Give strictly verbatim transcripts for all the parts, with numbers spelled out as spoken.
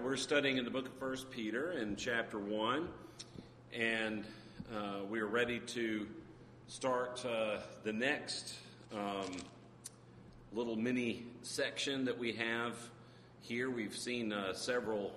right, we're studying in the book of First Peter in chapter one, and uh, we are ready to start uh, the next um, little mini section that we have here. We've seen uh, several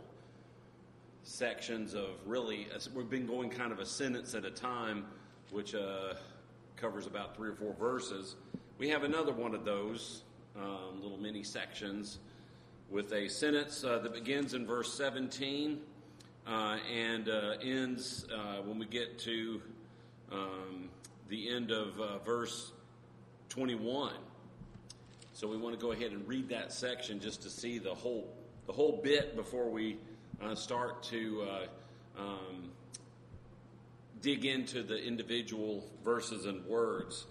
sections of really, uh, we've been going kind of a sentence at a time, which uh, covers about three or four verses. We have another one of those um, little mini sections with a sentence uh, that begins in verse seventeen uh, and uh, ends uh, when we get to um, the end of uh, verse twenty-one. So we want to go ahead and read that section just to see the whole the whole bit before we uh, start to uh, um, dig into the individual verses and words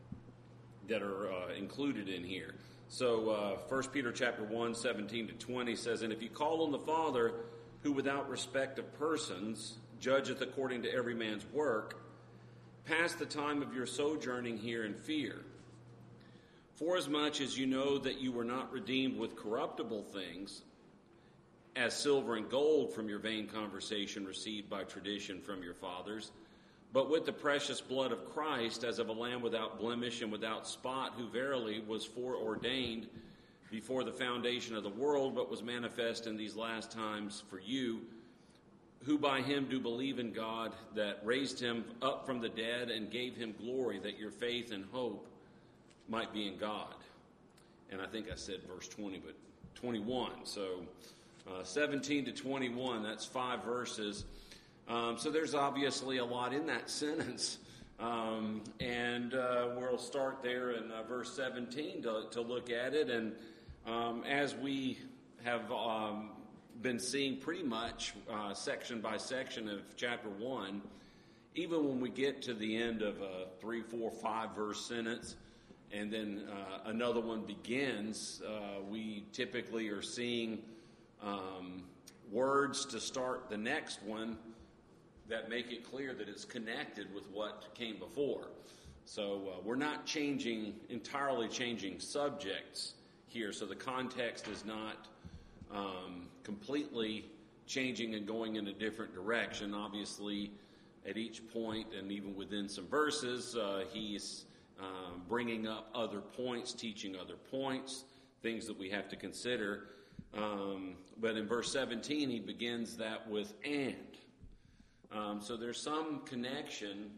that are uh, included in here. So uh, First Peter chapter one, seventeen to twenty says, "And if you call on the Father, who without respect of persons judgeth according to every man's work, pass the time of your sojourning here in fear. Forasmuch as you know that you were not redeemed with corruptible things, as silver and gold from your vain conversation received by tradition from your fathers, but with the precious blood of Christ, as of a lamb without blemish and without spot, who verily was foreordained before the foundation of the world, but was manifest in these last times for you, who by him do believe in God, that raised him up from the dead and gave him glory, that your faith and hope might be in God." And I think I said verse twenty, but twenty-one. So uh, seventeen to twenty-one, that's five verses. Um, so there's obviously a lot in that sentence. Um, and uh, we'll start there in uh, verse seventeen to, to look at it. And um, as we have um, been seeing pretty much uh, section by section of chapter one, even when we get to the end of a three, four, five verse sentence, and then uh, another one begins, uh, we typically are seeing um, words to start the next one that make it clear that it's connected with what came before. So uh, we're not changing, entirely changing subjects here, so the context is not um, completely changing and going in a different direction. Obviously, at each point, and even within some verses, uh, he's uh, bringing up other points, teaching other points, things that we have to consider. Um, but in verse seventeen, he begins that with "and." Um, so there's some connection.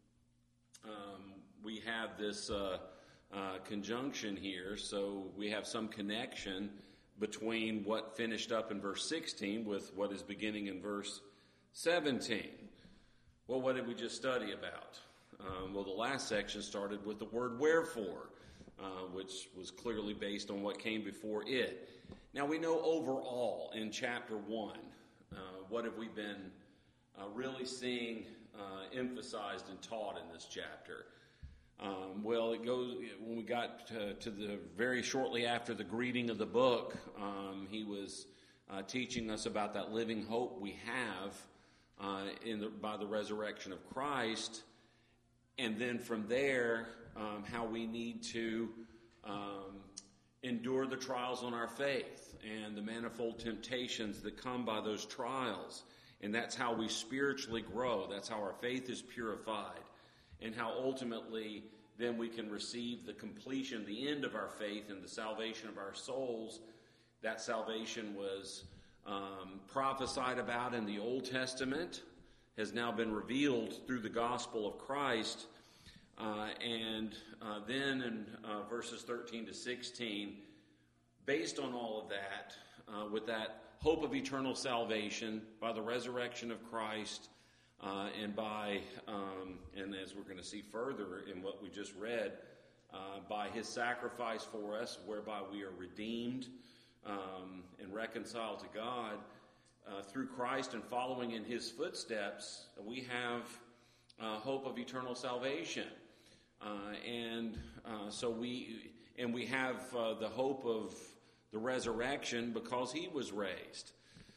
Um, we have this uh, uh, conjunction here, so we have some connection between what finished up in verse sixteen with what is beginning in verse seventeen. Well, what did we just study about? Um, well, the last section started with the word "wherefore," uh, which was clearly based on what came before it. Now, we know overall in chapter one, uh, what have we been Uh, really seeing uh, emphasized and taught in this chapter? Um, well, it goes when we got to, to the very shortly after the greeting of the book. Um, he was uh, teaching us about that living hope we have uh, in the, by the resurrection of Christ, and then from there, um, how we need to um, endure the trials on our faith and the manifold temptations that come by those trials. And that's how we spiritually grow. That's how our faith is purified. And how ultimately then we can receive the completion, the end of our faith and the salvation of our souls. That salvation was um, prophesied about in the Old Testament, has now been revealed through the gospel of Christ. Uh, and uh, then in uh, verses thirteen to sixteen, based on all of that, uh, with that hope of eternal salvation by the resurrection of Christ, uh, and by, um, and as we're going to see further in what we just read, uh, by his sacrifice for us, whereby we are redeemed um, and reconciled to God uh, through Christ and following in his footsteps, we have uh, hope of eternal salvation. Uh, and uh, so we, and we have uh, the hope of the resurrection because he was raised.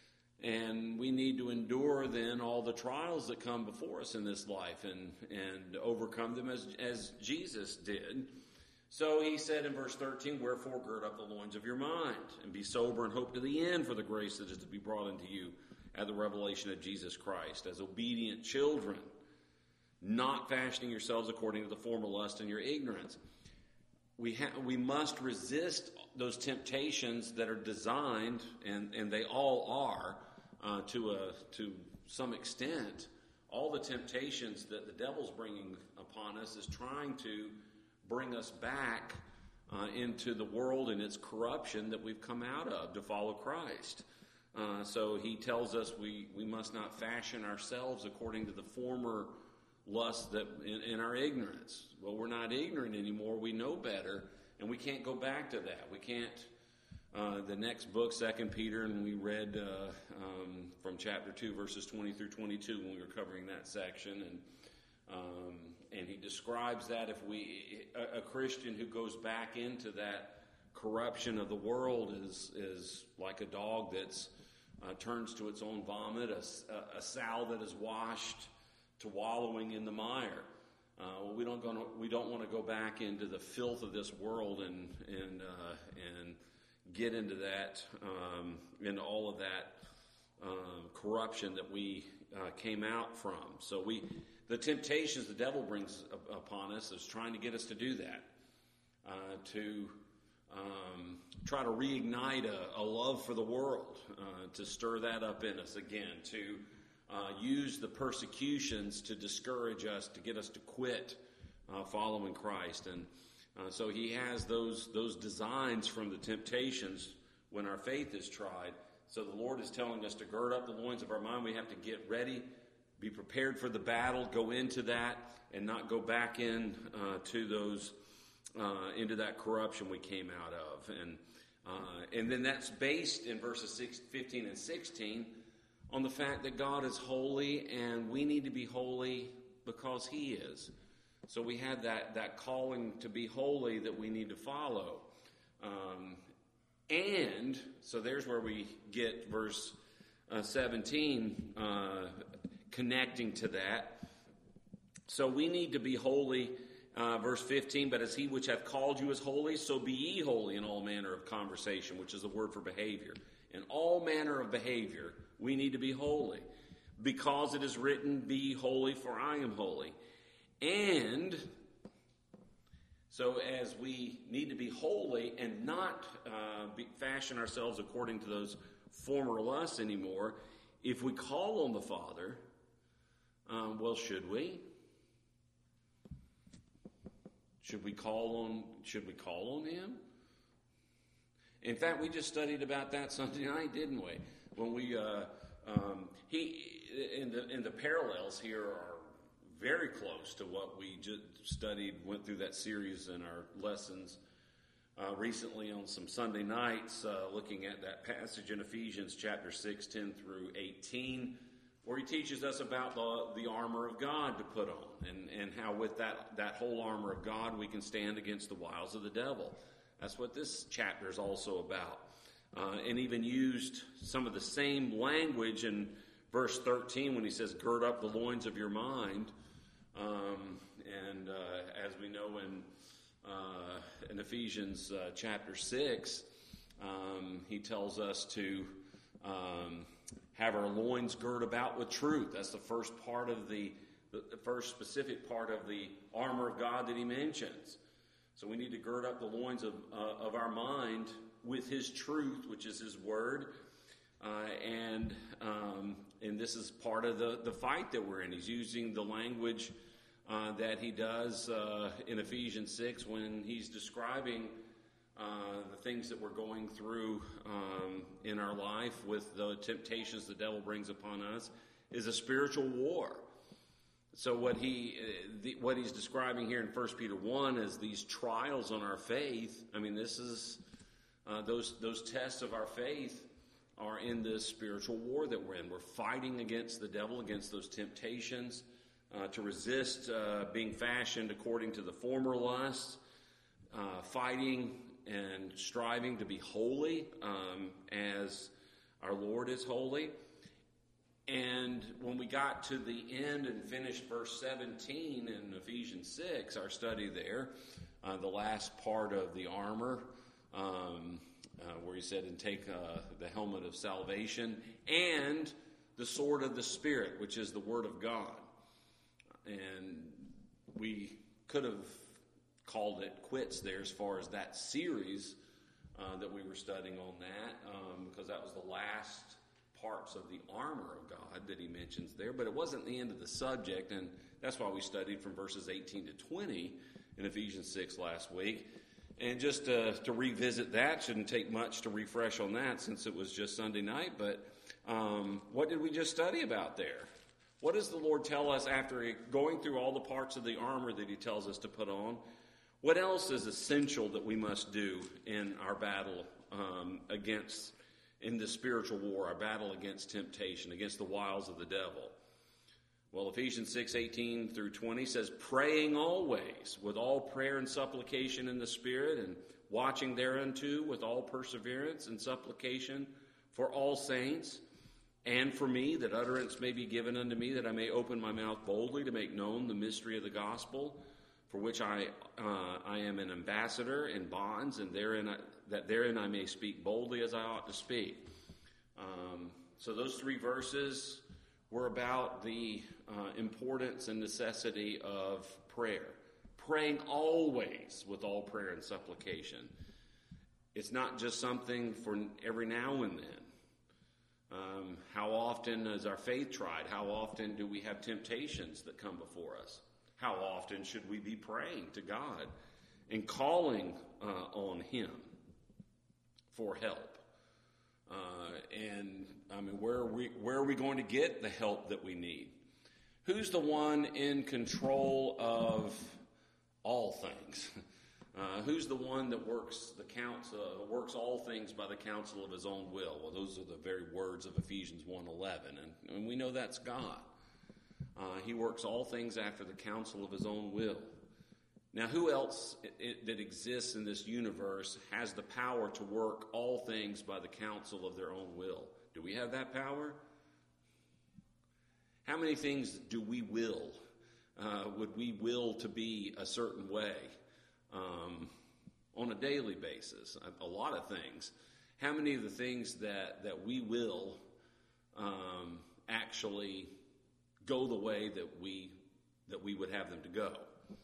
And we need to endure then all the trials that come before us in this life and, and overcome them as, as Jesus did. So he said in verse thirteen, wherefore gird up the loins of your mind, and be sober and hope to the end for the grace that is to be brought into you at the revelation of Jesus Christ, as obedient children, not fashioning yourselves according to the former lust in your ignorance. We ha- we must resist those temptations that are designed, and, and they all are, uh, to a to some extent. All the temptations that the devil's bringing upon us is trying to bring us back uh, into the world and its corruption that we've come out of to follow Christ. Uh, so he tells us we, we must not fashion ourselves according to the former lusts that in, in our ignorance. Well, we're not ignorant anymore. We know better, and we can't go back to that. We can't. Uh, the next book, Second Peter, and we read uh, um, from chapter two, verses twenty through twenty-two when we were covering that section, and um, and he describes that if we a, a Christian who goes back into that corruption of the world is is like a dog that's uh, turns to its own vomit, a, a sow that is washed to wallowing in the mire. Uh, well, we don't gonna, we don't want to go back into the filth of this world and and uh, and get into that um, into all of that uh, corruption that we uh, came out from. So we the temptations the devil brings upon us is trying to get us to do that, uh, to um, try to reignite a, a love for the world, uh, to stir that up in us again, to Uh, use the persecutions to discourage us, to get us to quit uh, following Christ. And uh, so he has those those designs from the temptations when our faith is tried. So the Lord is telling us to gird up the loins of our mind. We have to get ready, be prepared for the battle, go into that, and not go back in uh, to those uh, into that corruption we came out of. And uh, and then that's based in verses six, fifteen and sixteen on the fact that God is holy and we need to be holy because he is. So we have that, that calling to be holy that we need to follow. Um, and, so there's where we get verse uh, seventeen uh, connecting to that. So we need to be holy, uh, verse fifteen, but as he which hath called you is holy, so be ye holy in all manner of conversation, which is the word for behavior. In all manner of behavior, we need to be holy, because it is written, be holy, for I am holy. And so as we need to be holy and not uh, be, fashion ourselves according to those former lusts anymore, if we call on the Father, um, well, should we? Should we call on, should we call on him? In fact, we just studied about that Sunday night, didn't we? When we, uh, um, he, in the in the parallels here are very close to what we just studied, went through that series in our lessons uh, recently on some Sunday nights, uh, looking at that passage in Ephesians chapter six, ten through eighteen, where he teaches us about the, the armor of God to put on, and, and how with that, that whole armor of God we can stand against the wiles of the devil. That's what this chapter is also about. Uh, and even used some of the same language in verse thirteen when he says, gird up the loins of your mind. Um, and uh, as we know in, uh, in Ephesians uh, chapter six, um, he tells us to um, have our loins girt about with truth. That's the first part of the, the first specific part of the armor of God that he mentions. So we need to gird up the loins of, uh, of our mind with his truth, which is his word. Uh, and um, and this is part of the, the fight that we're in. He's using the language uh, that he does uh, in Ephesians six when he's describing uh, the things that we're going through um, in our life with the temptations the devil brings upon us, is a spiritual war. So what he the, what he's describing here in First Peter one is these trials on our faith. I mean, this is uh, those those tests of our faith are in this spiritual war that we're in. We're fighting against the devil, against those temptations, uh, to resist uh, being fashioned according to the former lusts, uh, fighting and striving to be holy um, as our Lord is holy. And when we got to the end and finished verse seventeen in Ephesians six, our study there, uh, the last part of the armor, um, uh, where he said, and take uh, the helmet of salvation and the sword of the Spirit, which is the Word of God. And we could have called it quits there as far as that series uh, that we were studying on that, um, because that was the last parts of the armor of God that he mentions there. But it wasn't the end of the subject, and that's why we studied from verses eighteen to twenty in Ephesians six last week. And just uh, to revisit that, shouldn't take much to refresh on that since it was just Sunday night, but um, what did we just study about there? What does the Lord tell us after going through all the parts of the armor that he tells us to put on? What else is essential that we must do in our battle um, against, in the spiritual war, our battle against temptation, against the wiles of the devil? Well, Ephesians six eighteen through twenty says, praying always with all prayer and supplication in the Spirit, and watching thereunto with all perseverance and supplication for all saints, and for me, that utterance may be given unto me, that I may open my mouth boldly to make known the mystery of the gospel, for which I uh, I am an ambassador in bonds, and therein I, that therein I may speak boldly as I ought to speak. Um, so those three verses were about the uh, importance and necessity of prayer. Praying always with all prayer and supplication. It's not just something for every now and then. Um, how often is our faith tried? How often do we have temptations that come before us? How often should we be praying to God and calling uh, on him for help? Uh, and I mean, where are we, where are we going to get the help that we need? Who's the one in control of all things? Uh, who's the one that works the counsel, uh, works all things by the counsel of his own will? Well, those are the very words of Ephesians one eleven, and, and we know that's God. Uh, he works all things after the counsel of his own will. Now, who else it, it, that exists in this universe has the power to work all things by the counsel of their own will? Do we have that power? How many things do we will? Uh, would we will to be a certain way um, on a daily basis? A, a lot of things. How many of the things that, that we will um, actually go the way that we that we would have them to go?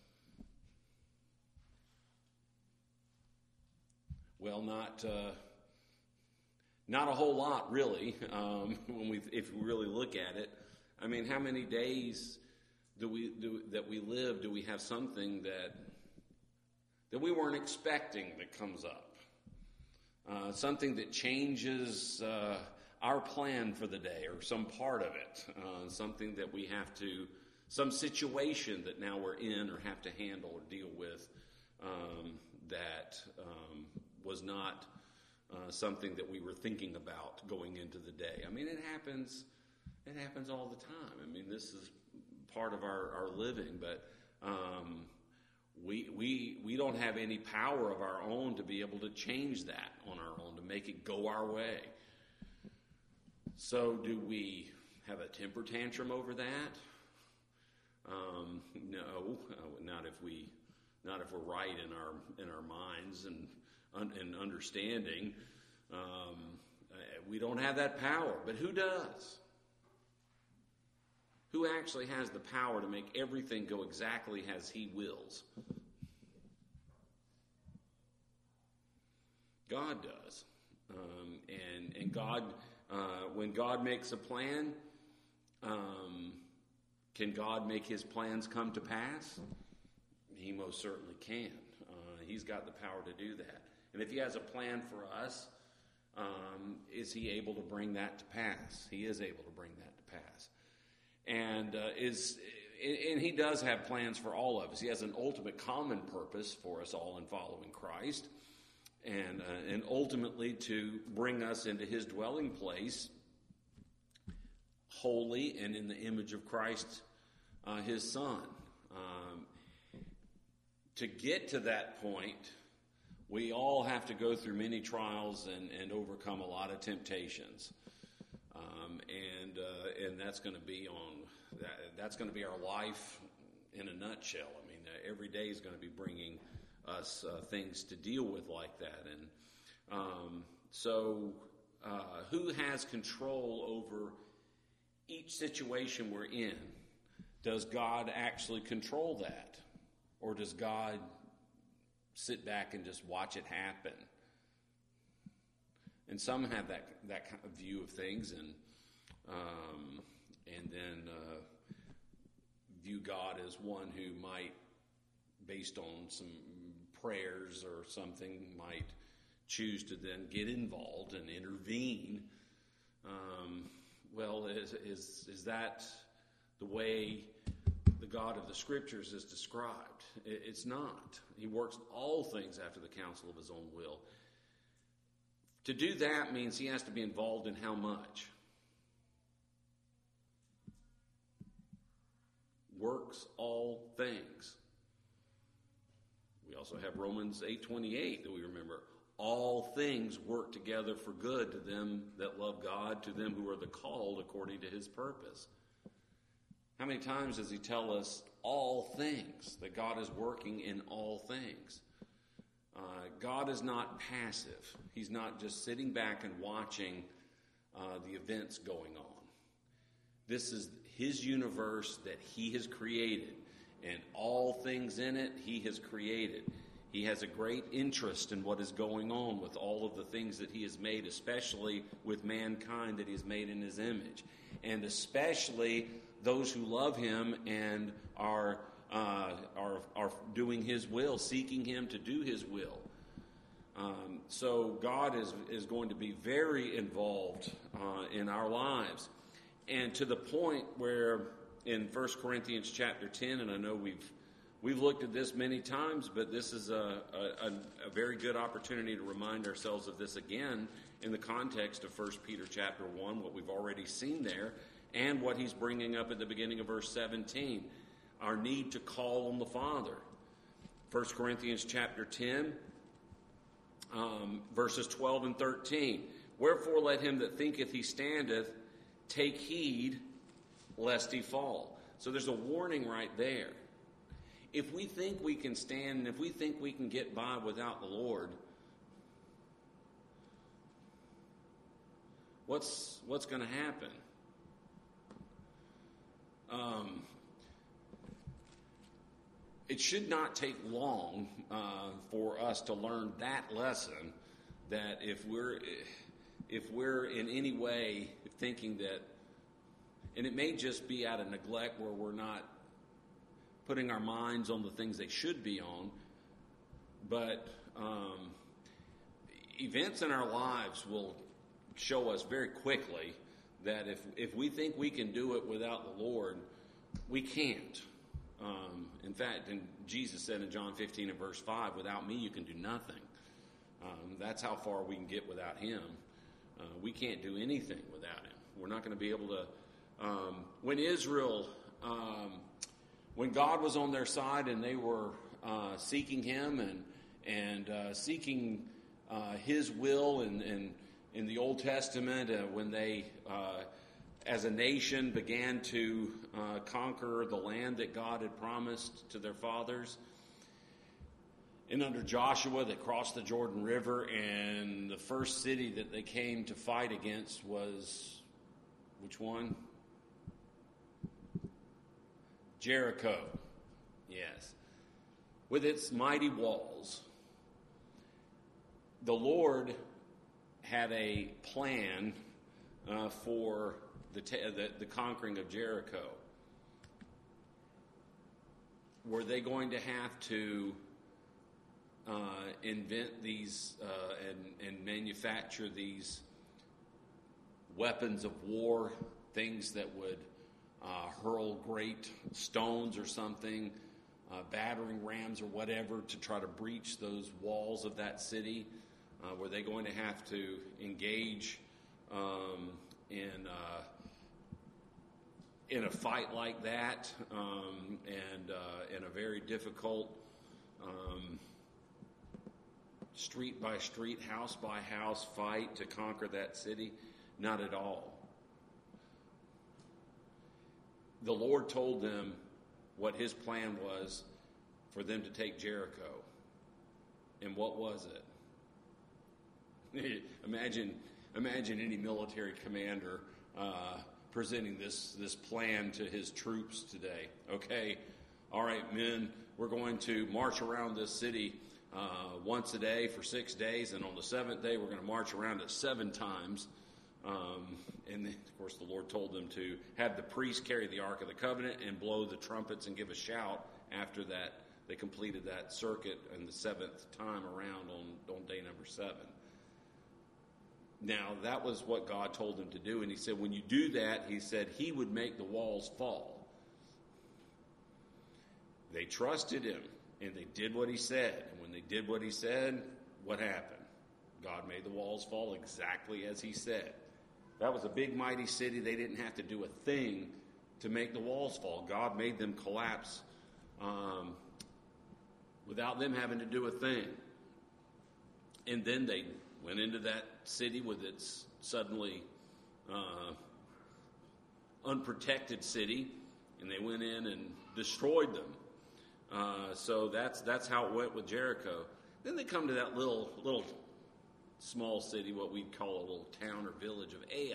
Well, not uh, not a whole lot, really. Um, when we, if we really look at it, I mean, how many days do we do that we live? Do we have something that that we weren't expecting that comes up? Uh, something that changes uh, our plan for the day, or some part of it. Uh, something that we have to, some situation that now we're in or have to handle or deal with um, that. Um, was not uh, something that we were thinking about going into the day. I mean, it happens it happens all the time. I mean, this is part of our, our living, but um, we, we, we don't have any power of our own to be able to change that on our own, to make it go our way. So do we have a temper tantrum over that? Um, no, not if we not if we're right in our in our minds and and understanding. Um, we don't have that power, but who does? Who actually has the power to make everything go exactly as he wills? God does. Um, and and God, uh, when God makes a plan, um, can God make his plans come to pass? He most certainly can. Uh, he's got the power to do that. And if he has a plan for us, um, is he able to bring that to pass? He is able to bring that to pass. And uh, is and he does have plans for all of us. He has an ultimate common purpose for us all in following Christ, and uh, and ultimately to bring us into his dwelling place, holy and in the image of Christ, uh, his Son. Um, to get to that point, we all have to go through many trials and, and overcome a lot of temptations, um, and uh, and that's going to be on that, that's going to be our life in a nutshell. I mean, uh, every day is going to be bringing us uh, things to deal with like that. And um, so uh, who has control over each situation we're in? Does God actually control that? Or does God sit back and just watch it happen? And some have that that kind of view of things, and um, and then uh, view God as one who might, based on some prayers or something, might choose to then get involved and intervene. Um, well, is, is is that the way the God of the Scriptures is described? It, it's not. He works all things after the counsel of his own will. To do that means he has to be involved in how much? Works all things. We also have Romans eight twenty-eight that we remember. All things work together for good to them that love God, to them who are the called according to his purpose. How many times does he tell us all things, that God is working in all things? Uh, God is not passive. He's not just sitting back and watching uh, the events going on. This is his universe that he has created, and all things in it he has created. He has a great interest in what is going on with all of the things that he has made, especially with mankind that he has made in his image, and especially those who love him and are uh, are are doing his will, seeking him to do his will. Um, so God is is going to be very involved uh, in our lives, and to the point where in First Corinthians chapter ten, and I know we've we've looked at this many times, but this is a, a, a very good opportunity to remind ourselves of this again in the context of First Peter chapter one, what we've already seen there, and what he's bringing up at the beginning of verse seventeen, our need to call on the Father. First Corinthians chapter ten, um, verses twelve and thirteen. Wherefore let him that thinketh he standeth take heed lest he fall. So there's a warning right there. If we think we can stand, and if we think we can get by without the Lord, what's what's going to happen? Um, it should not take long uh, for us to learn that lesson. That if we're if we're in any way thinking that, and it may just be out of neglect where we're not putting our minds on the things they should be on, but um, events in our lives will show us very quickly that if if we think we can do it without the Lord, we can't. Um, in fact, and Jesus said in John fifteen and verse five, without me you can do nothing. Um, that's how far we can get without him. Uh, we can't do anything without him. We're not going to be able to. Um, when Israel, um, when God was on their side and they were uh, seeking him and and uh, seeking uh, his will, and, and in the Old Testament, uh, when they, uh, as a nation, began to uh, conquer the land that God had promised to their fathers, and under Joshua, they crossed the Jordan River, and the first city that they came to fight against was, which one? Jericho. Yes. With its mighty walls. The Lord had a plan uh, for the, te- the the conquering of Jericho. Were they going to have to uh, invent these uh, and, and manufacture these weapons of war, things that would uh, hurl great stones or something, uh, battering rams or whatever, to try to breach those walls of that city? Uh, were they going to have to engage um, in uh, in a fight like that, um, and uh, in a very difficult um, street by street, house by house fight to conquer that city? Not at all. The Lord told them what his plan was for them to take Jericho. And what was it? imagine, imagine any military commander uh, presenting this this plan to his troops today. Okay, all right, men, we're going to march around this city uh, once a day for six days, and on the seventh day, we're going to march around it seven times. Um, and then, of course, the Lord told them to have the priests carry the Ark of the Covenant and blow the trumpets and give a shout after that. They completed that circuit and the seventh time around on, on day number seven. Now, that was what God told them to do. And he said, when you do that, he said he would make the walls fall. They trusted him, and they did what he said. And when they did what he said, what happened? God made the walls fall exactly as he said. That was a big, mighty city. They didn't have to do a thing to make the walls fall. God made them collapse um, without them having to do a thing. And then they went into that city with its suddenly uh, unprotected city, and they went in and destroyed them. Uh, so that's that's how it went with Jericho. Then they come to that little little small city, what we'd call a little town or village of Ai.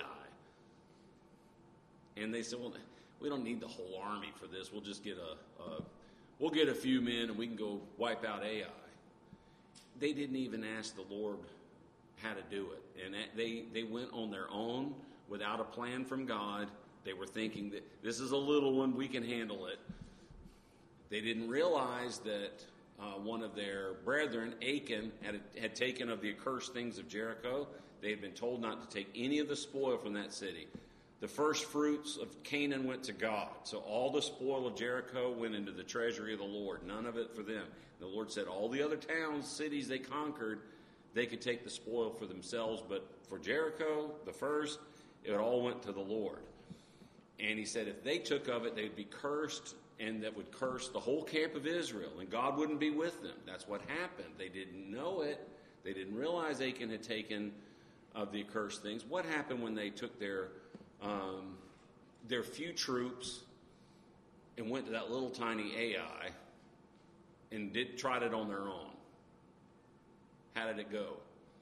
And they said, well, we don't need the whole army for this. We'll just get a, a we'll get a few men and we can go wipe out Ai. They didn't even ask the Lord how to do it. And they, they went on their own without a plan from God. They were thinking that this is a little one, we can handle it. They didn't realize that uh, one of their brethren, Achan, had, had taken of the accursed things of Jericho. They had been told not to take any of the spoil from that city. The first fruits of Canaan went to God. So all the spoil of Jericho went into the treasury of the Lord. None of it for them. The Lord said all the other towns, cities they conquered, they could take the spoil for themselves. But for Jericho, the first, it all went to the Lord. And he said if they took of it, they'd be cursed, and that would curse the whole camp of Israel, and God wouldn't be with them. That's what happened. They didn't know it. They didn't realize Achan had taken of the accursed things. What happened when they took their um, their few troops and went to that little tiny Ai and did tried it on their own? How did it go?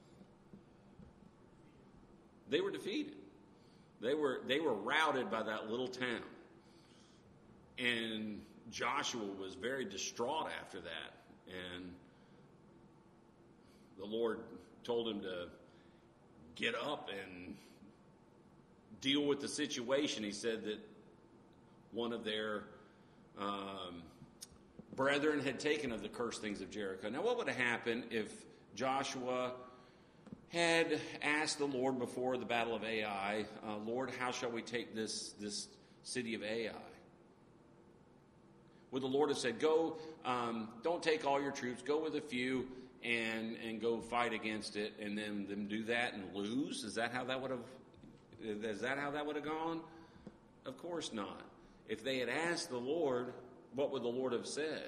They were defeated. They were they were routed by that little town. And Joshua was very distraught after that. And the Lord told him to get up and deal with the situation. He said that one of their um, brethren had taken of the cursed things of Jericho. Now, what would have happened if Joshua had asked the Lord before the battle of Ai, uh, Lord, how shall we take this, this city of Ai? Would the Lord have said, go, um, don't take all your troops, go with a few and and go fight against it, and then them do that and lose? Is that how that would have, is that how that would have gone? Of course not. If they had asked the Lord, what would the Lord have said?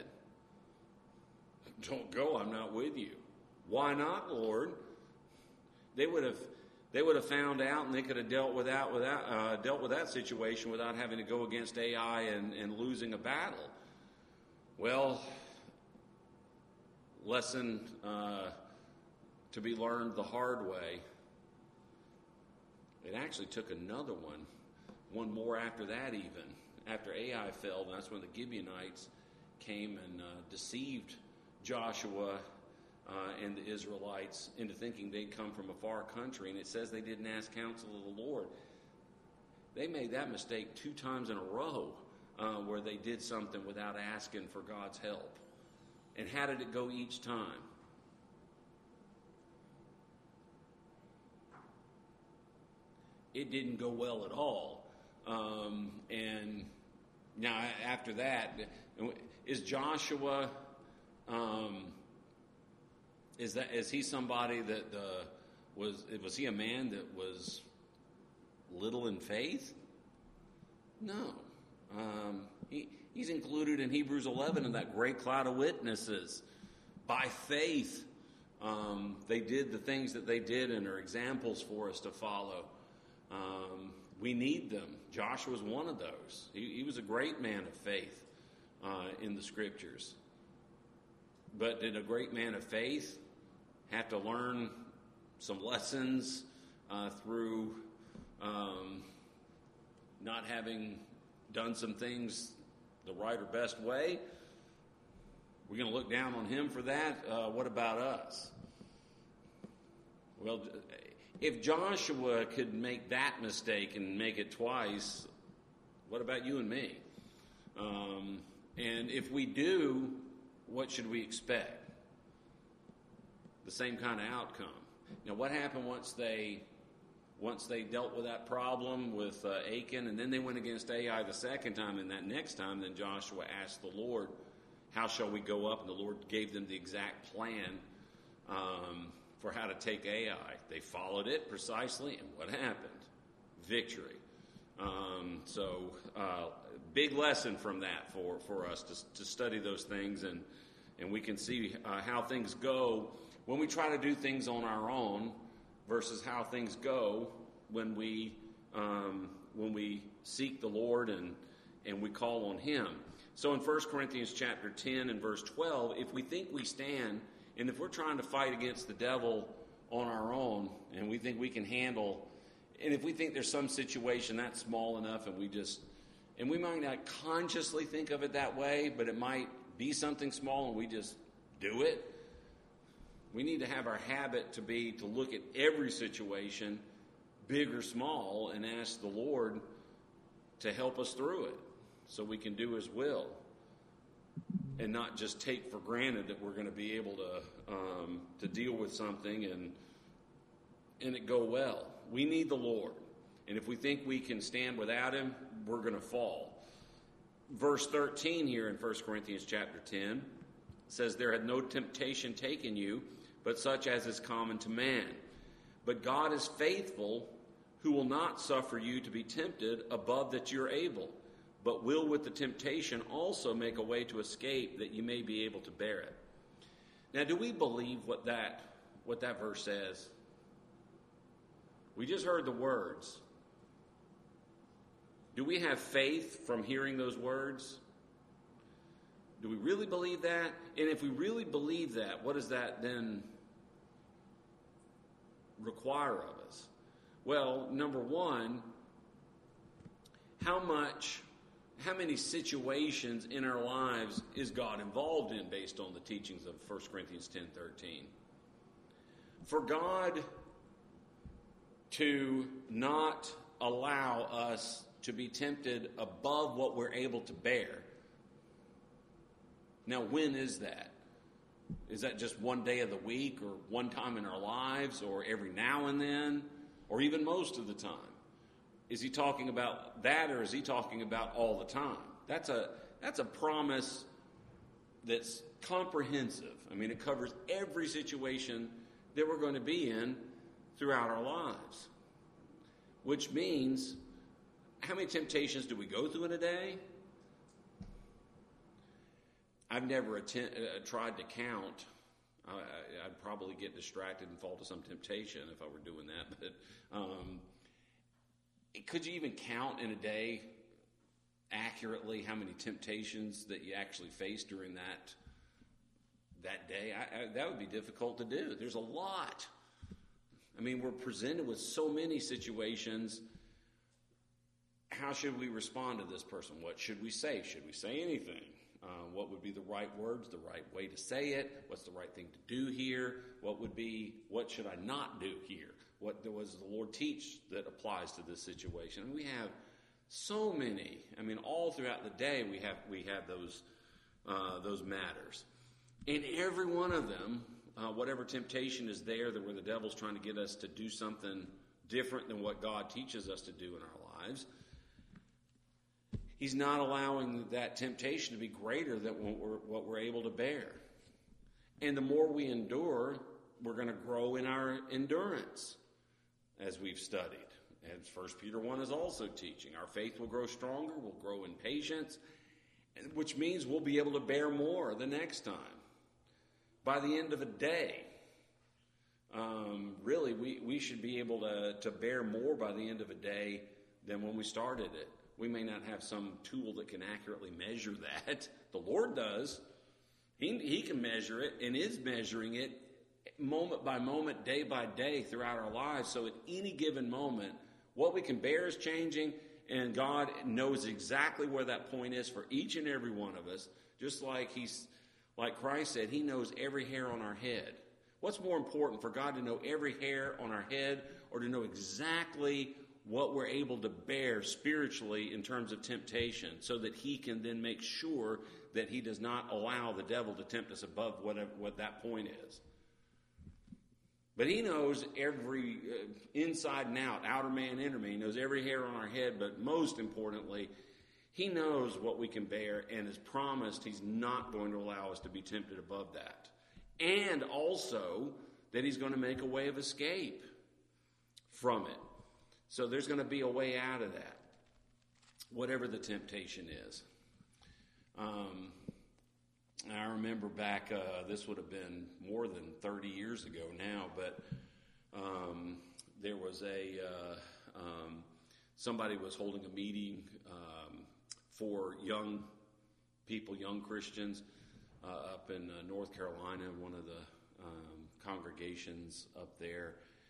Don't go, I'm not with you. Why not, Lord? They would have they would have found out, and they could have dealt without without uh, dealt with that situation without having to go against Ai and, and losing a battle. Well, lesson uh, to be learned the hard way. It actually took another one, one more after that even. After Ai fell, and that's when the Gibeonites came and uh, deceived Joshua uh, and the Israelites into thinking they'd come from a far country. And it says they didn't ask counsel of the Lord. They made that mistake two times in a row. Uh, where they did something without asking for God's help. And how did it go each time? It didn't go well at all. Um, and now after that, is Joshua, um, is that is he somebody that uh, was, was he a man that was little in faith? No. Um, he, he's included in Hebrews eleven in that great cloud of witnesses. By faith, um, they did the things that they did and are examples for us to follow. Um, we need them. Joshua's one of those. He, he was a great man of faith uh, in the Scriptures. But did a great man of faith have to learn some lessons uh, through um, not having done some things the right or best way? We're going to look down on him for that? Uh, what about us? Well, if Joshua could make that mistake and make it twice, what about you and me? Um, and if we do, what should we expect? The same kind of outcome. Now, what happened once they once they dealt with that problem with uh, Achan, and then they went against Ai the second time, and that next time, then Joshua asked the Lord, how shall we go up? And the Lord gave them the exact plan um, for how to take Ai. They followed it precisely, and what happened? Victory. Um, so, uh, big lesson from that for, for us to, to study those things, and, and we can see uh, how things go when we try to do things on our own versus how things go when we um, when we seek the Lord and, and we call on Him. So in First Corinthians chapter ten and verse twelve, if we think we stand, and if we're trying to fight against the devil on our own, and we think we can handle, and if we think there's some situation that's small enough, and we just, and we might not consciously think of it that way, but it might be something small, and we just do it. We need to have our habit to be to look at every situation, big or small, and ask the Lord to help us through it so we can do His will and not just take for granted that we're going to be able to um, to deal with something and and it go well. We need the Lord. And if we think we can stand without Him, we're going to fall. Verse thirteen here in First Corinthians chapter ten says, there had no temptation taken you, but such as is common to man. But God is faithful, who will not suffer you to be tempted above that you're able, but will with the temptation also make a way to escape, that you may be able to bear it. Now, do we believe what that what that verse says? We just heard the words. Do we have faith from hearing those words? Do we really believe that? And if we really believe that, what does that then require of us? Well, number one, how much, how many situations in our lives is God involved in based on the teachings of First Corinthians ten thirteen? For God to not allow us to be tempted above what we're able to bear. Now, when is that? Is that just one day of the week, or one time in our lives, or every now and then, or even most of the time? Is he talking about that, or is he talking about all the time? That's a that's a promise that's comprehensive. I mean, it covers every situation that we're going to be in throughout our lives. Which means, how many temptations do we go through in a day? I've never attempt, uh, tried to count. I, I, I'd probably get distracted and fall to some temptation if I were doing that. But um, could you even count in a day accurately how many temptations that you actually face during that that day? I, I, that would be difficult to do. There's a lot. I mean, we're presented with so many situations. How should we respond to this person? What should we say? Should we say anything? Uh, what would be the right words, the right way to say it? What's the right thing to do here? What would be, what should I not do here? What does the Lord teach that applies to this situation? And we have so many. I mean, all throughout the day we have we have those uh, those matters. In every one of them, uh, whatever temptation is there, that where the devil's trying to get us to do something different than what God teaches us to do in our lives, He's not allowing that temptation to be greater than what we're, what we're able to bear. And the more we endure, we're going to grow in our endurance, as we've studied. As First Peter one is also teaching. Our faith will grow stronger, we'll grow in patience, which means we'll be able to bear more the next time. By the end of a day, um, really, we, we should be able to, to bear more by the end of a day than when we started it. We may not have some tool that can accurately measure that. The Lord does. He, he can measure it and is measuring it moment by moment, day by day throughout our lives. So at any given moment, what we can bear is changing, and God knows exactly where that point is for each and every one of us. Just like he's, like Christ said, he knows every hair on our head. What's more important, for God to know every hair on our head, or to know exactly what we're able to bear spiritually in terms of temptation, so that he can then make sure that he does not allow the devil to tempt us above whatever, what that point is? But he knows every uh, inside and out, outer man, inner man. He knows every hair on our head, but most importantly, he knows what we can bear, and has promised he's not going to allow us to be tempted above that. And also that he's going to make a way of escape from it. So there's going to be a way out of that, whatever the temptation is. Um, I remember back, uh, this would have been more than thirty years ago now, but um, there was a, uh, um, somebody was holding a meeting um, for young people, young Christians, uh, up in uh, North Carolina, one of the um, congregations up there.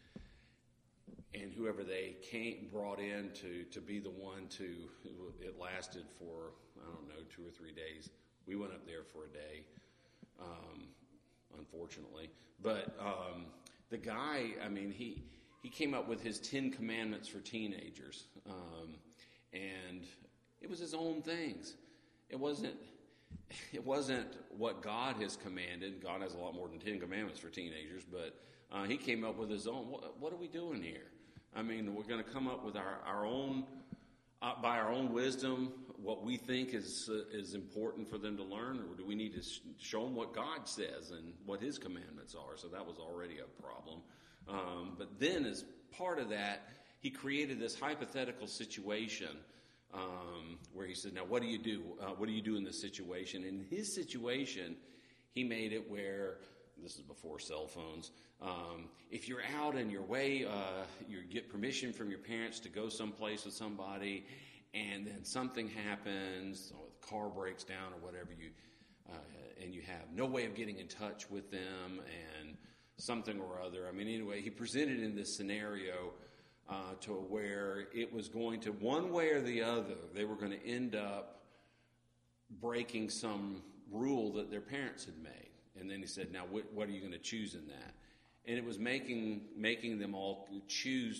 And whoever they came, brought in to, to be the one to, it lasted for, I don't know, two or three days. We went up there for a day, um, unfortunately. But um, the guy, I mean, he he came up with his Ten Commandments for teenagers. Um, and it was his own things. It wasn't, it wasn't what God has commanded. God has a lot more than Ten Commandments for teenagers. But uh, he came up with his own. What, what are we doing here? I mean, we're going to come up with our, our own, uh, by our own wisdom, what we think is uh, is important for them to learn, or do we need to sh- show them what God says and what his commandments are? So that was already a problem. Um, but then as part of that, he created this hypothetical situation um, where he said, now what do you do? Uh, what do you do in this situation? In his situation, he made it where, this is before cell phones, um, if you're out and you're away, uh, you get permission from your parents to go someplace with somebody, and then something happens, or the car breaks down or whatever, you uh, and you have no way of getting in touch with them and something or other. I mean, anyway, he presented in this scenario uh, to where it was going to, one way or the other, they were going to end up breaking some rule that their parents had made. And then he said, now what, what are you going to choose in that? And it was making making them all choose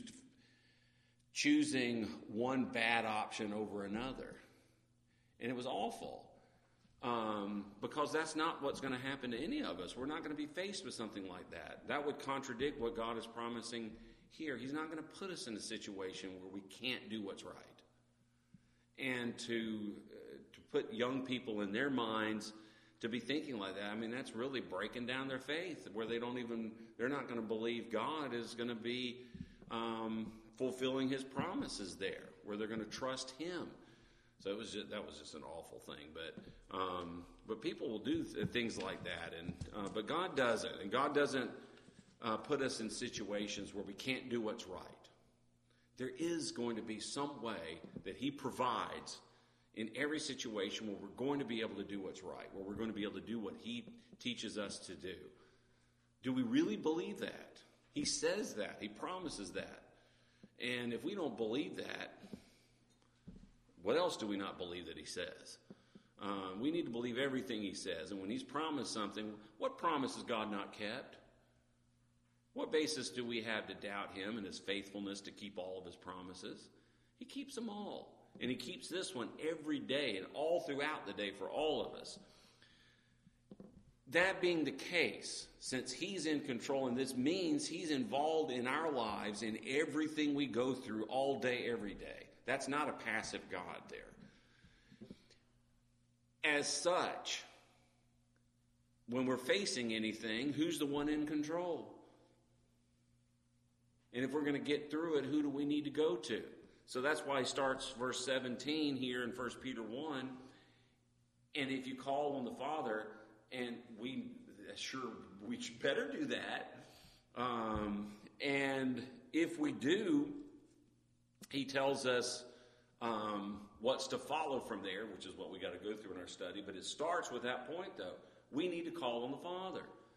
choosing one bad option over another. And it was awful. Um, because that's not what's going to happen to any of us. We're not going to be faced with something like that. That would contradict what God is promising here. He's not going to put us in a situation where we can't do what's right. And to uh, to put young people in their minds to be thinking like that, I mean, that's really breaking down their faith, where they don't even, they're not going to believe God is going to be um, fulfilling his promises there, where they're going to trust him. So it was just, that was just an awful thing. But um, but people will do th- things like that, and uh, but God doesn't, and God doesn't uh, put us in situations where we can't do what's right. There is going to be some way that he provides in every situation where we're going to be able to do what's right, where we're going to be able to do what he teaches us to do. Do we really believe that? He says that. He promises that. And if we don't believe that, what else do we not believe that he says? Uh, we need to believe everything he says. And when he's promised something, what promise has God not kept? What basis do we have to doubt him and his faithfulness to keep all of his promises? He keeps them all. And he keeps this one every day and all throughout the day for all of us. That being the case, since he's in control, and this means he's involved in our lives in everything we go through all day, every day. That's not a passive God there. As such, when we're facing anything, who's the one in control? And if we're going to get through it, who do we need to go to? So that's why he starts verse seventeen here in First Peter one. And if you call on the Father, and we sure we should better do that. Um, and if we do, he tells us um, what's to follow from there, which is what we got to go through in our study. But it starts with that point, though. We need to call on the Father.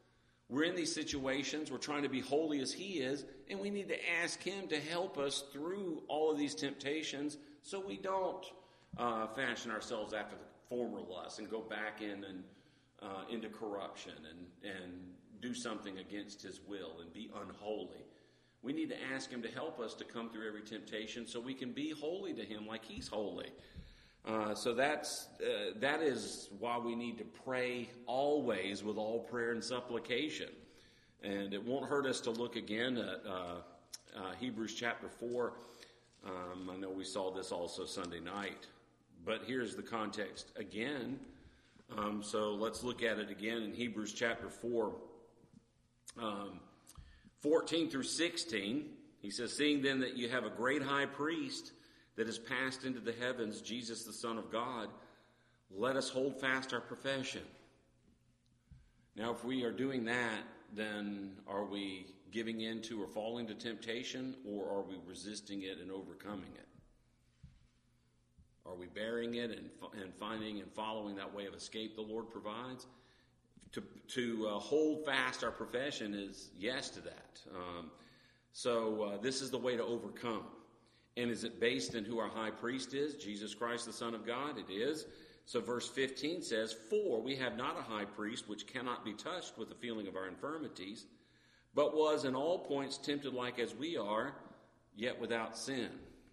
We're in these situations, we're trying to be holy as he is, and we need to ask him to help us through all of these temptations so we don't uh, fashion ourselves after the former lusts and go back in and uh, into corruption and, and do something against his will and be unholy. We need to ask him to help us to come through every temptation so we can be holy to him like he's holy. Uh, so that's uh, that is why we need to pray always with all prayer and supplication. And it won't hurt us to look again at uh, uh, Hebrews chapter four. Um, I know we saw this also Sunday night, but here's the context again. Um, so let's look at it again in Hebrews chapter four, um, fourteen through sixteen. He says, "Seeing then that you have a great high priest that has passed into the heavens, Jesus the Son of God, let us hold fast our profession." Now, if we are doing that, then are we giving in to or falling to temptation, or are we resisting it and overcoming it? Are we bearing it and, and finding and following that way of escape the Lord provides? To, to uh, hold fast our profession is yes to that. Um, so uh, this is the way to overcome. And is it based in who our high priest is? Jesus Christ, the Son of God? It is. So verse fifteen says, "For we have not a high priest which cannot be touched with the feeling of our infirmities, but was in all points tempted like as we are, yet without sin."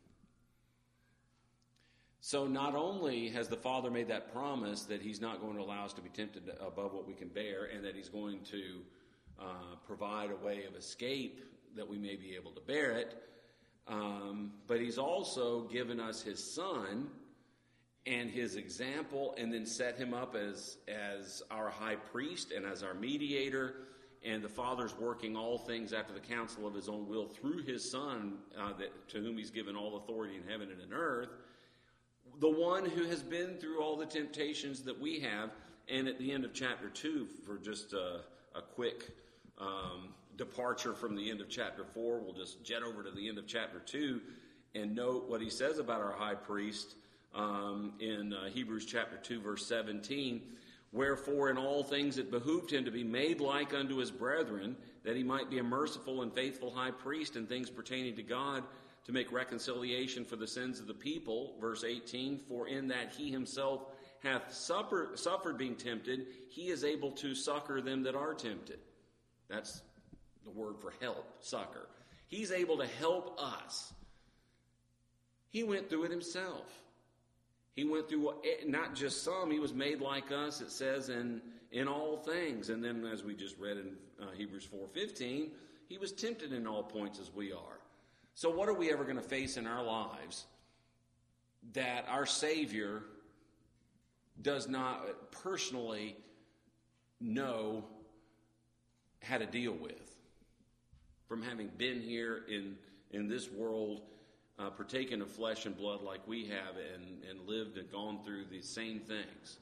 So not only has the Father made that promise that he's not going to allow us to be tempted above what we can bear, and that he's going to uh, provide a way of escape that we may be able to bear it, Um, but he's also given us his Son and his example, and then set him up as, as our high priest and as our mediator. And the Father's working all things after the counsel of his own will through his Son, uh, that, to whom he's given all authority in heaven and in earth. The one who has been through all the temptations that we have. And at the end of chapter two, for just a, a quick um departure from the end of chapter four, we'll just jet over to the end of chapter two and note what he says about our high priest um, in uh, Hebrews chapter two, verse seventeen. "Wherefore in all things it behooved him to be made like unto his brethren, that he might be a merciful and faithful high priest in things pertaining to God, to make reconciliation for the sins of the people." Verse eighteen, "For in that he himself hath suffer, suffered being tempted, he is able to succor them that are tempted." That's the word for help, succor. He's able to help us. He went through it himself. He went through not just some. He was made like us, it says, in, in all things. And then as we just read in uh, Hebrews four fifteen, he was tempted in all points as we are. So what are we ever going to face in our lives that our Savior does not personally know how to deal with? From having been here in, in this world, uh, partaken of flesh and blood like we have, and, and lived and gone through the same things.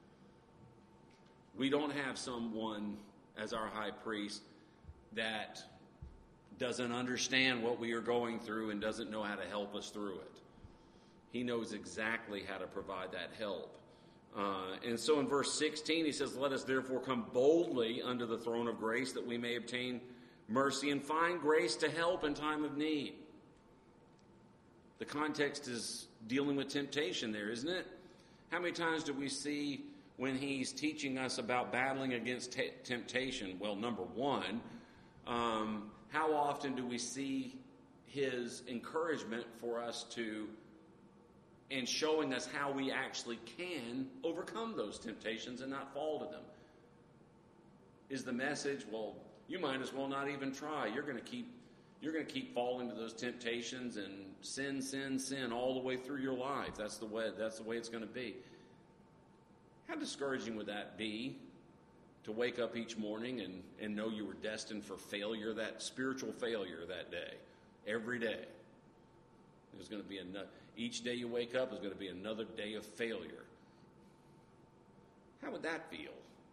We don't have someone as our high priest that doesn't understand what we are going through and doesn't know how to help us through it. He knows exactly how to provide that help. Uh, and so in verse sixteen, he says, "Let us therefore come boldly unto the throne of grace, that we may obtain mercy and find grace to help in time of need." The context is dealing with temptation there, isn't it? How many times do we see when he's teaching us about battling against t- temptation? Well, number one, um, how often do we see his encouragement for us to, and showing us how we actually can overcome those temptations and not fall to them? Is the message, well, you might as well not even try. You're going to keep you're going to keep falling to those temptations and sin, sin, sin all the way through your life. That's the way that's the way it's going to be. How discouraging would that be, to wake up each morning and, and know you were destined for failure, that spiritual failure that day, every day? There's going to be another, each day you wake up is going to be another day of failure. How would that feel?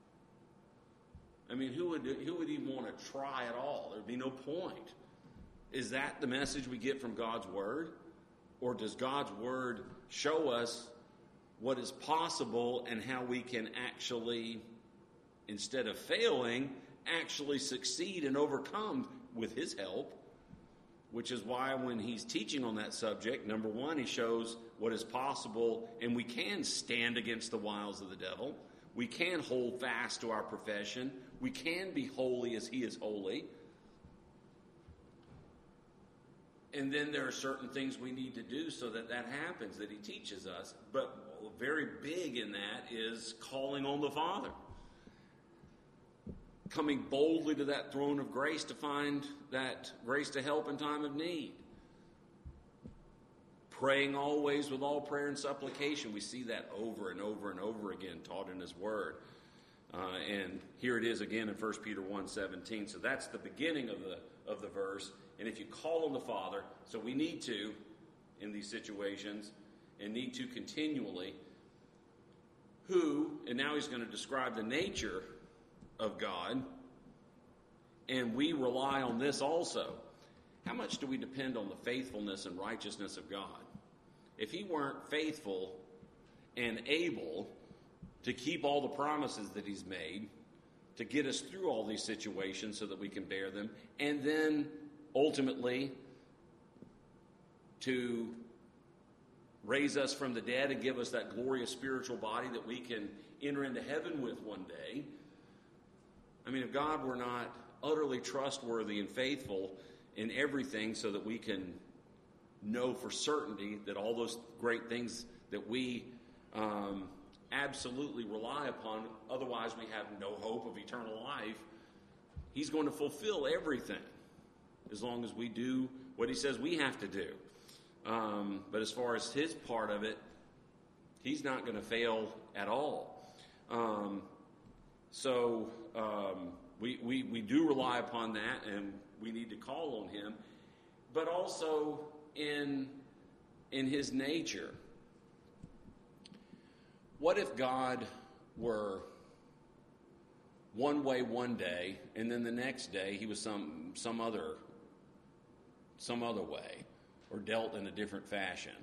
I mean, who would who would even want to try at all? There'd be no point. Is that the message we get from God's Word? Or does God's Word show us what is possible and how we can actually, instead of failing, actually succeed and overcome with his help, which is why when he's teaching on that subject, number one, he shows what is possible, and we can stand against the wiles of the devil. We can hold fast to our profession. We can be holy as he is holy. And then there are certain things we need to do so that that happens, that he teaches us. But very big in that is calling on the Father. Coming boldly to that throne of grace to find that grace to help in time of need. Praying always with all prayer and supplication. We see that over and over and over again taught in his word. Uh, and here it is again in First Peter one seventeen. So that's the beginning of the of the verse. And if you call on the Father, so we need to, in these situations, and need to continually, who, and now he's going to describe the nature of God, and we rely on this also. How much do we depend on the faithfulness and righteousness of God? If he weren't faithful and able to keep all the promises that he's made, to get us through all these situations so that we can bear them, and then ultimately to raise us from the dead and give us that glorious spiritual body that we can enter into heaven with one day. I mean, if God were not utterly trustworthy and faithful in everything so that we can know for certainty that all those great things that we um, absolutely rely upon, otherwise we have no hope of eternal life, he's going to fulfill everything as long as we do what he says we have to do. Um, but as far as his part of it, he's not going to fail at all. Um, so um, we, we, we do rely upon that, and we need to call on him. But also in, in his nature. What if God were one way one day, and then the next day he was some some other some other way, or dealt in a different fashion?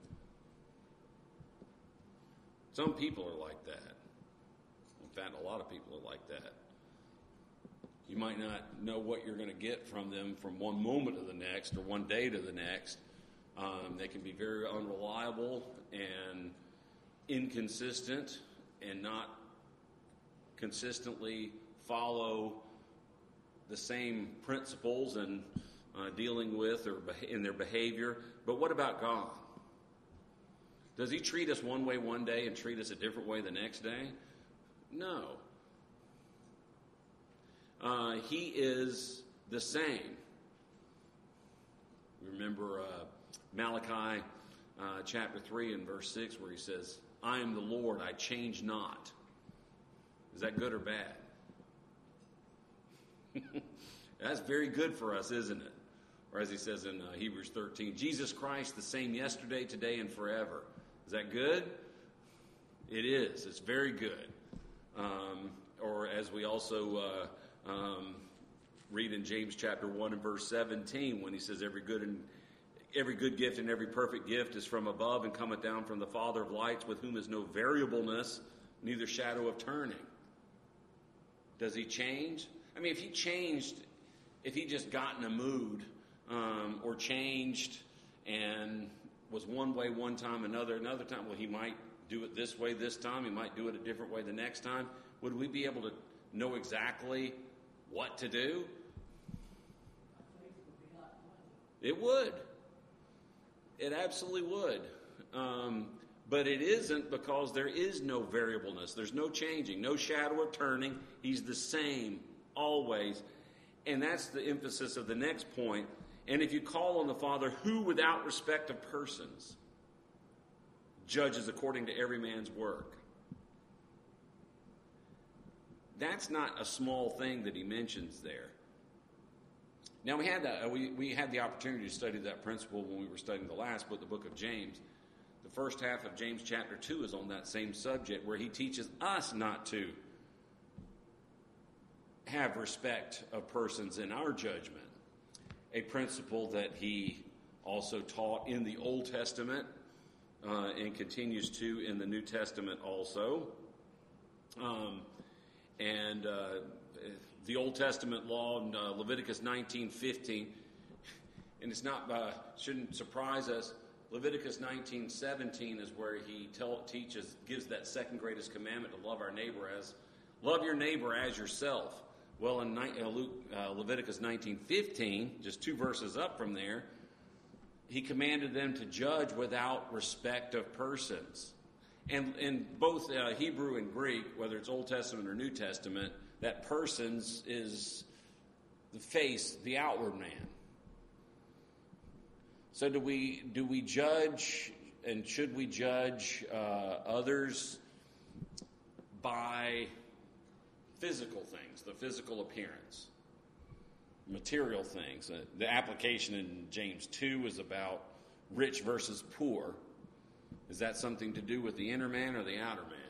Some people are like that. In fact, a lot of people are like that. You might not know what you're going to get from them from one moment to the next or one day to the next. Um, they can be very unreliable and inconsistent and not consistently follow the same principles and uh, dealing with or in their behavior. But what about God? Does he treat us one way one day and treat us a different way the next day? No. Uh, he is the same. Remember uh, Malachi uh, chapter three and verse six where he says, I am the Lord, I change not. Is that good or bad? That's very good for us, isn't it? Or as he says in uh, Hebrews thirteen, Jesus Christ the same yesterday, today, and forever. Is that good? It is. It's very good. Um, or as we also uh, um, read in James chapter one and verse seventeen, when he says, every good and every good gift and every perfect gift is from above and cometh down from the Father of lights, with whom is no variableness, neither shadow of turning. Does he change? I mean, if he changed, if he just got in a mood um, or changed and was one way one time, another another time, well, he might do it this way this time, he might do it a different way the next time. Would we be able to know exactly what to do? It would. It absolutely would. Um, but it isn't, because there is no variableness. There's no changing, no shadow of turning. He's the same always. And that's the emphasis of the next point. And if you call on the Father, who without respect of persons judges according to every man's work. That's not a small thing that he mentions there. Now, we had that, we, we had the opportunity to study that principle when we were studying the last book, the book of James. The first half of James chapter two is on that same subject, where he teaches us not to have respect of persons in our judgment. A principle that he also taught in the Old Testament uh, and continues to in the New Testament also. Um, and uh, the Old Testament law in uh, Leviticus nineteen fifteen, and it's not uh, shouldn't surprise us. Leviticus nineteen seventeen is where he tell, teaches, gives that second greatest commandment to love our neighbor as, love your neighbor as yourself. Well, in uh, Luke, uh, Leviticus nineteen fifteen, just two verses up from there, he commanded them to judge without respect of persons. And in both uh, Hebrew and Greek, whether it's Old Testament or New Testament, that persons is the face, the outward man. So do we do we judge, and should we judge uh, others by physical things, the physical appearance, material things? Uh, the application in James two is about rich versus poor. Is that something to do with the inner man or the outer man?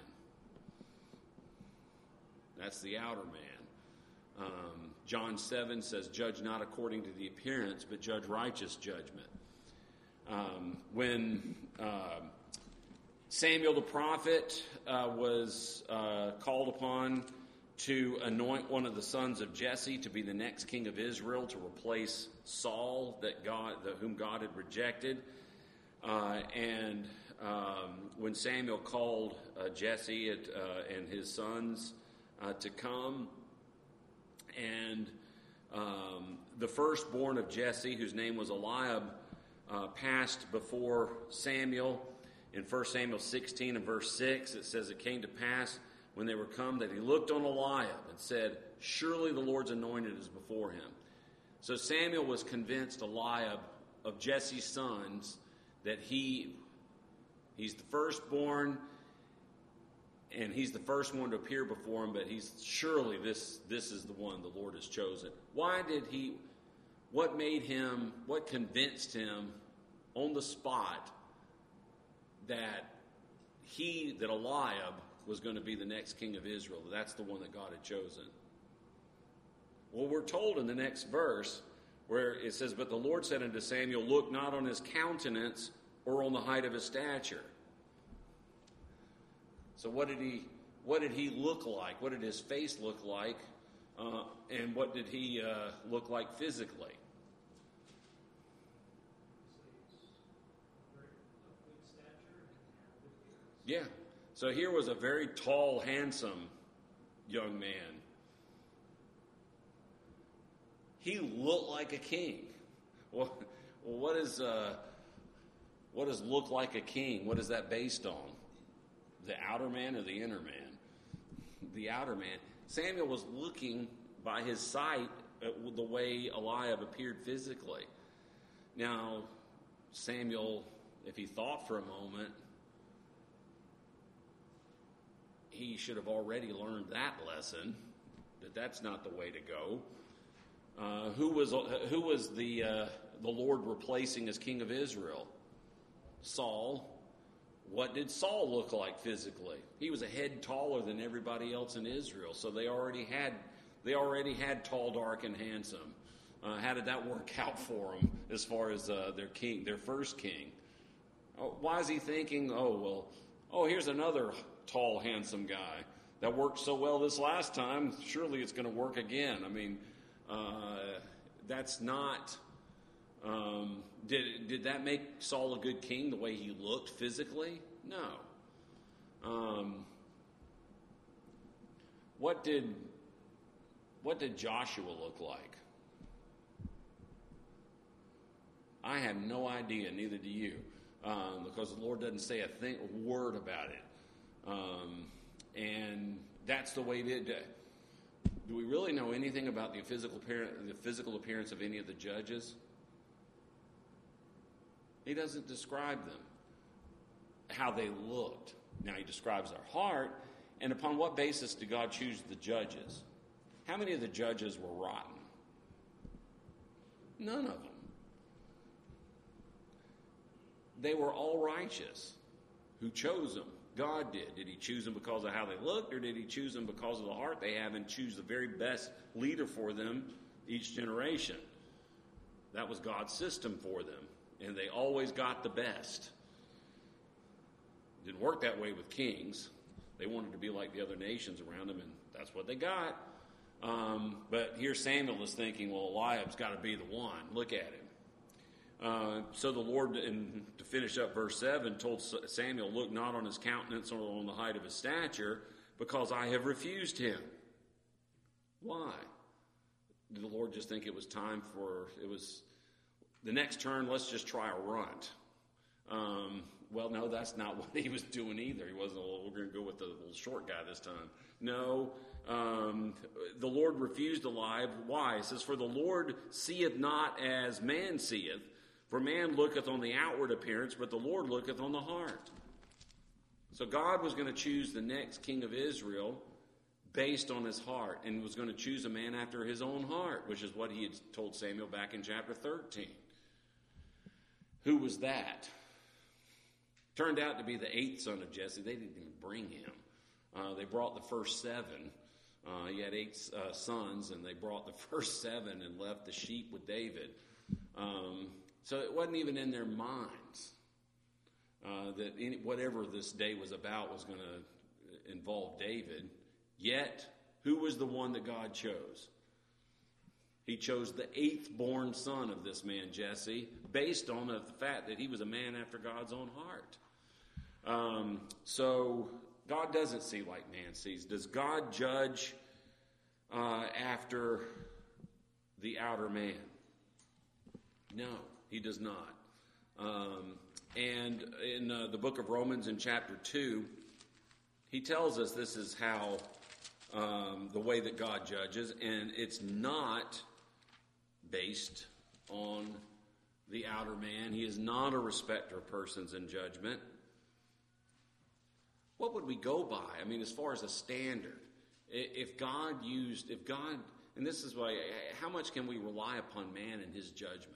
That's the outer man. Um, John seven says, judge not according to the appearance, but judge righteous judgment. Um, when uh, Samuel the prophet uh, was uh, called upon to anoint one of the sons of Jesse to be the next king of Israel, to replace Saul, that God, the, whom God had rejected, uh, and um, when Samuel called uh, Jesse at, uh, and his sons uh, to come, and um, the firstborn of Jesse, whose name was Eliab, uh, passed before Samuel. In First Samuel sixteen and verse six, it says, it came to pass when they were come that he looked on Eliab and said, surely the Lord's anointed is before him. So Samuel was convinced Eliab, of Jesse's sons, that he he's the firstborn, and he's the first one to appear before him, but he's surely this this is the one the Lord has chosen. Why did he, what made him, what convinced him on the spot that he, that Eliab was going to be the next king of Israel? That's the one that God had chosen. Well, we're told in the next verse where it says, but the Lord said unto Samuel, look not on his countenance or on the height of his stature. So what did he, what did he look like? What did his face look like? Uh, and what did he uh, look like physically? Yeah. So here was a very tall, handsome young man. He looked like a king. Well, what is uh, what does look like a king? What is that based on? The outer man or the inner man? The outer man. Samuel was looking by his sight at the way Eliab appeared physically. Now, Samuel, if he thought for a moment, he should have already learned that lesson, that that's not the way to go. Uh, who was who was the uh, the Lord replacing as king of Israel? Saul. What did Saul look like physically? He was a head taller than everybody else in Israel, so they already had they already had tall, dark, and handsome. Uh, how did that work out for them as far as uh, their king, their first king? Oh, why is he thinking, oh well, oh here's another tall, handsome guy that worked so well this last time? Surely it's going to work again. I mean, uh, that's not. Um, did did that make Saul a good king, the way he looked physically? No. Um, what did what did Joshua look like? I have no idea, neither do you, um, because the Lord doesn't say a thing, a word about it. Um, and that's the way it is. Do we really know anything about the physical appearance, the physical appearance of any of the judges? He doesn't describe them, how they looked. Now he describes their heart, and upon what basis did God choose the judges? How many of the judges were rotten? None of them. They were all righteous. Who chose them? God did. Did he choose them because of how they looked, or did he choose them because of the heart they have and choose the very best leader for them each generation? That was God's system for them, and they always got the best. It didn't work that way with kings. They wanted to be like the other nations around them, and that's what they got. Um, but here Samuel is thinking, well, Eliab's got to be the one. Look at him. Uh, so the Lord, in, to finish up verse seven, told Samuel, look not on his countenance or on the height of his stature, because I have refused him. Why? Did the Lord just think it was time for, it was the next turn, let's just try a runt? Um, well, no, that's not what he was doing either. He wasn't, well, we're going to go with the little short guy this time. No, um, the Lord refused Eliab. Why? It says, for the Lord seeth not as man seeth, for man looketh on the outward appearance, but the Lord looketh on the heart. So God was going to choose the next king of Israel based on his heart, and was going to choose a man after his own heart, which is what he had told Samuel back in chapter thirteen. Who was that? Turned out to be the eighth son of Jesse. They didn't even bring him. Uh, they brought the first seven. Uh, he had eight uh, sons, and they brought the first seven and left the sheep with David. Um, so it wasn't even in their minds uh, that any, whatever this day was about was going to involve David. Yet, who was the one that God chose? He chose the eighth born son of this man, Jesse, based on the fact that he was a man after God's own heart. Um, so, God doesn't see like man sees. Does God judge uh, after the outer man? No, he does not. Um, and in uh, the book of Romans in chapter two, he tells us this is how um, the way that God judges, and it's not based on the outer man. He is not a respecter of persons in judgment. What would we go by? I mean, as far as a standard, if God used, if God, and this is why, how much can we rely upon man and his judgment?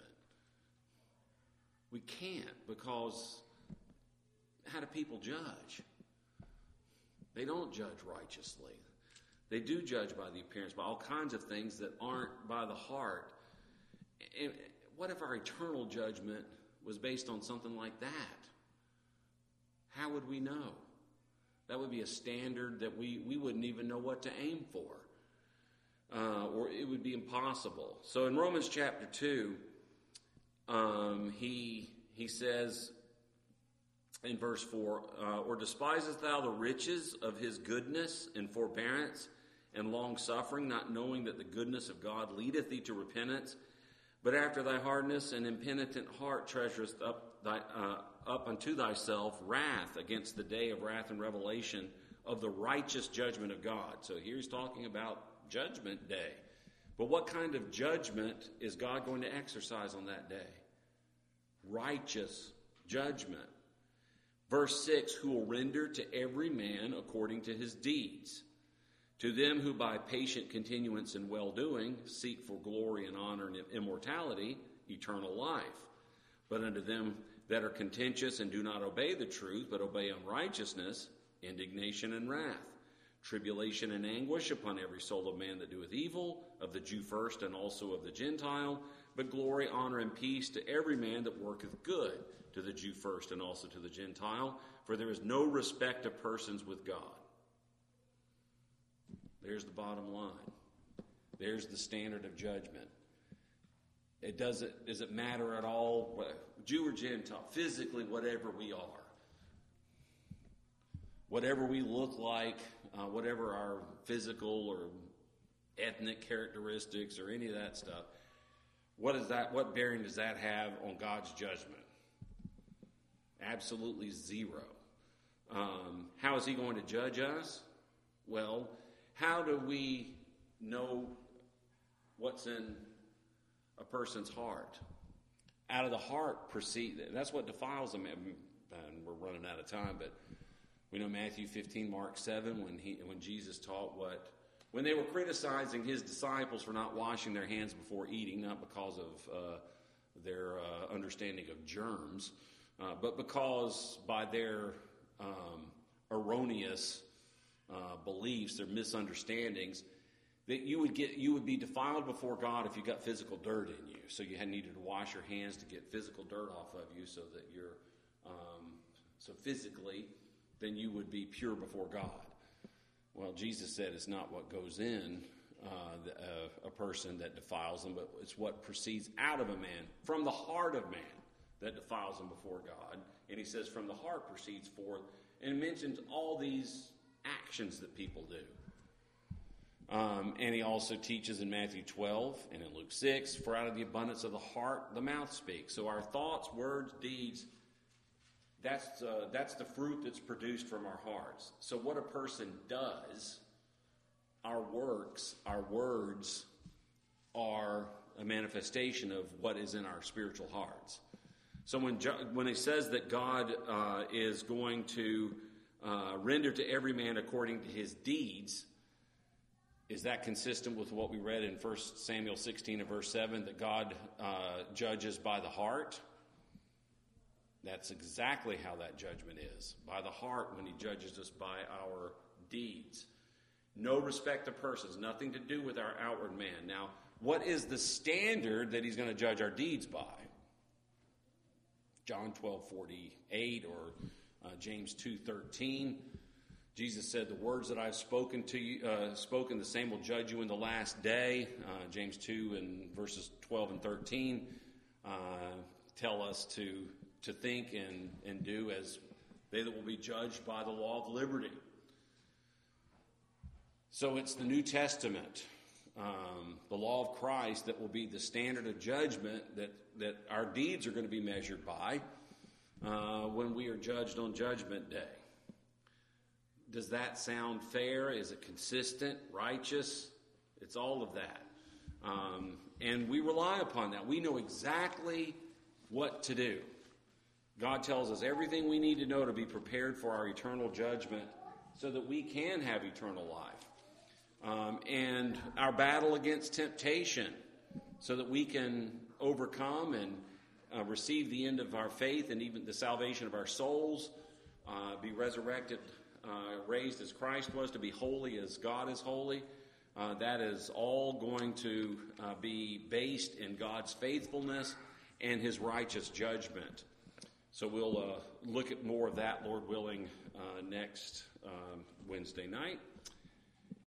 We can't, because how do people judge? They don't judge righteously. They do judge by the appearance, by all kinds of things that aren't by the heart. And what if our eternal judgment was based on something like that? How would we know? That would be a standard that we, we wouldn't even know what to aim for. Uh, or it would be impossible. So in Romans chapter two, um, he he says in verse four, uh, or despisest thou the riches of his goodness and forbearance and long-suffering, not knowing that the goodness of God leadeth thee to repentance, but after thy hardness and impenitent heart treasurest up thy, uh, up unto thyself wrath against the day of wrath and revelation of the righteous judgment of God. So here he's talking about judgment day. But what kind of judgment is God going to exercise on that day? Righteous judgment. Verse six, who will render to every man according to his deeds. To them who by patient continuance in well-doing seek for glory and honor and immortality, eternal life. But unto them that are contentious and do not obey the truth, but obey unrighteousness, indignation and wrath, tribulation and anguish upon every soul of man that doeth evil, of the Jew first and also of the Gentile, but glory, honor, and peace to every man that worketh good, to the Jew first and also to the Gentile, for there is no respect of persons with God. There's the bottom line. There's the standard of judgment. It doesn't, does it matter at all, Jew or Gentile, physically, whatever we are. Whatever we look like, uh, whatever our physical or ethnic characteristics or any of that stuff, what is that? What bearing does that have on God's judgment? Absolutely zero. Um, how is he going to judge us? Well, how do we know what's in a person's heart? Out of the heart proceed. That's what defiles them. And we're running out of time, but we know Matthew fifteen, Mark seven, when he when Jesus taught what when they were criticizing his disciples for not washing their hands before eating, not because of uh, their uh, understanding of germs, uh, but because by their um, erroneous uh, beliefs, their misunderstandings, that you would get you would be defiled before God if you got physical dirt in you. So you had needed to wash your hands to get physical dirt off of you, so that you're um, so physically, then you would be pure before God. Well, Jesus said it's not what goes in uh, the, uh, a person that defiles them, but it's what proceeds out of a man, from the heart of man, that defiles him before God. And he says from the heart proceeds forth, and mentions all these actions that people do. Um, and he also teaches in Matthew twelve and in Luke six, for out of the abundance of the heart, the mouth speaks. So our thoughts, words, deeds, that's, uh, that's the fruit that's produced from our hearts. So what a person does, our works, our words, are a manifestation of what is in our spiritual hearts. So when when he says that God uh, is going to uh, render to every man according to his deeds, is that consistent with what we read in First Samuel sixteen and verse seven, that God uh, judges by the heart? That's exactly how that judgment is, by the heart, when he judges us by our deeds. No respect of persons, nothing to do with our outward man. Now, what is the standard that he's going to judge our deeds by? John twelve forty-eight or uh, James two thirteen. Jesus said, "The words that I've spoken to you, uh, spoken, the same will judge you in the last day." Uh, James two and verses twelve and thirteen uh, tell us to to think and, and do as they that will be judged by the law of liberty. So it's the New Testament, um, the law of Christ, that will be the standard of judgment that, that our deeds are going to be measured by uh, when we are judged on Judgment Day. Does that sound fair? Is it consistent, righteous? It's all of that. Um, and we rely upon that. We know exactly what to do. God tells us everything we need to know to be prepared for our eternal judgment so that we can have eternal life. Um, and our battle against temptation so that we can overcome and uh, receive the end of our faith and even the salvation of our souls, uh, be resurrected, uh, raised as Christ was, to be holy as God is holy. Uh, that is all going to uh, be based in God's faithfulness and his righteous judgment. So we'll uh, look at more of that, Lord willing, uh, next um, Wednesday night.